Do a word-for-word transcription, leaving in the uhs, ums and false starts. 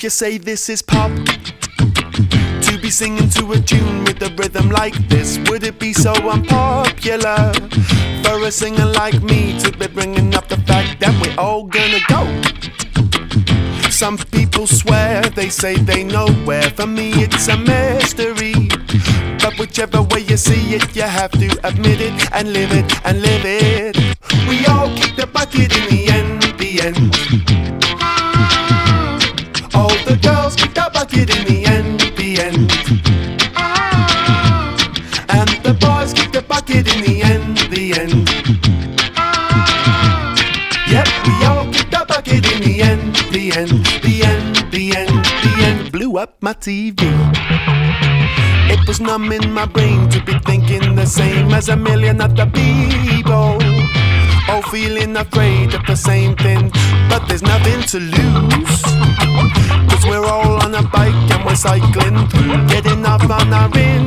If you say this is pop, to be singing to a tune with a rhythm like this, would it be so unpopular for a singer like me to be bringing up the fact that we're all gonna go? Some people swear, they say they know where. For me it's a mystery, but whichever way you see it, you have to admit it and live it and live it. We all kick the bucket in the end, the end. All the girls kick the bucket in the end, the end. And the boys kick the bucket in the end, the end. Yep, we all kick the bucket in the end, the end, the end, the end, the end. Blew up my T V. It was numb in my brain to be thinking the same as a million other people, all feeling afraid of the same thing, but there's nothing to lose, cause we're all on a bike and we're cycling through, getting off on our in